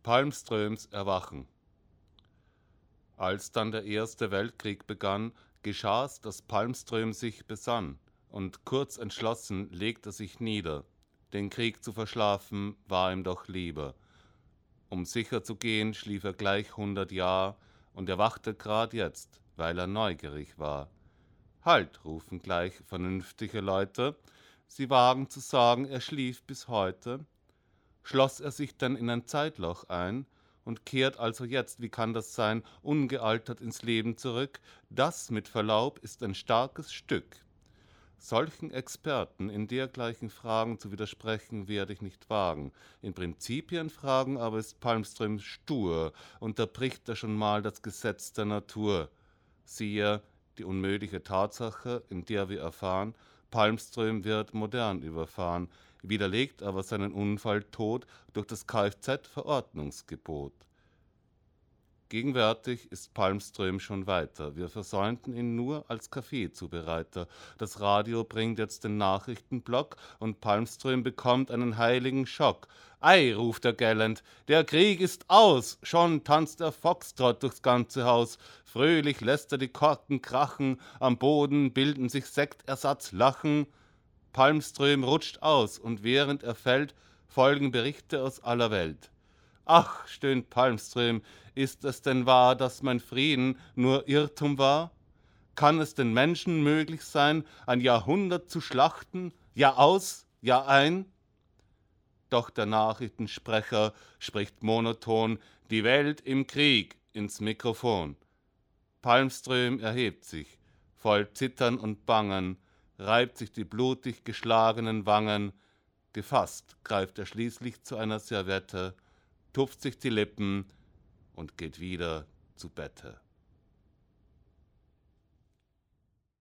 Palmströms Erwachen. Als dann der Erste Weltkrieg begann, geschah's, dass Palmström sich besann und kurz entschlossen legt er sich nieder. Den Krieg zu verschlafen war ihm doch lieber. Um sicher zu gehen, schlief er gleich 100 Jahr und erwachte grad jetzt, weil er neugierig war. Halt, rufen gleich vernünftige Leute, sie wagen zu sagen, er schlief bis heute. Schloss er sich denn in ein Zeitloch ein und kehrt also jetzt, wie kann das sein, ungealtert ins Leben zurück? Das, mit Verlaub, ist ein starkes Stück. Solchen Experten in dergleichen Fragen zu widersprechen, werde ich nicht wagen. In Prinzipienfragen aber ist Palmström stur, und da bricht er schon mal das Gesetz der Natur. Siehe die unmögliche Tatsache, in der wir erfahren, Palmström wird modern überfahren, widerlegt aber seinen Unfalltod durch das Kfz-Verordnungsgebot. Gegenwärtig ist Palmström schon weiter. Wir versäumten ihn nur als Kaffeezubereiter. Das Radio bringt jetzt den Nachrichtenblock und Palmström bekommt einen heiligen Schock. Ei, ruft er gellend, der Krieg ist aus! Schon tanzt er Foxtrott durchs ganze Haus. Fröhlich lässt er die Korken krachen, am Boden bilden sich Sektersatzlachen. Palmström rutscht aus und während er fällt, folgen Berichte aus aller Welt. Ach, stöhnt Palmström, ist es denn wahr, dass mein Frieden nur Irrtum war? Kann es den Menschen möglich sein, ein Jahrhundert zu schlachten, Jahr aus, Jahr ein? Doch der Nachrichtensprecher spricht monoton, die Welt im Krieg, ins Mikrofon. Palmström erhebt sich, voll Zittern und Bangen, reibt sich die blutig geschlagenen Wangen. Gefasst greift er schließlich zu einer Serviette, tupft sich die Lippen und geht wieder zu Bette.